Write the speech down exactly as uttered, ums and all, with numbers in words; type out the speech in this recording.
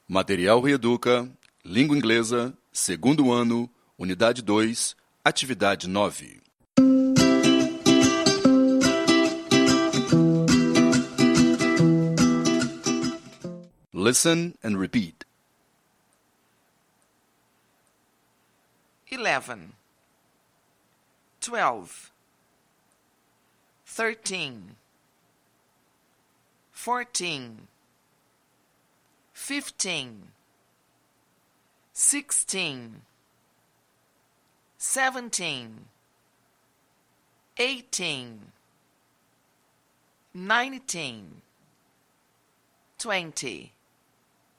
Material Reeduca, Língua Inglesa, segundo ano, Unidade dois, Atividade nove. Listen and repeat. Eleven, twelve, thirteen, fourteen, fifteen, sixteen, seventeen, eighteen, nineteen, twenty.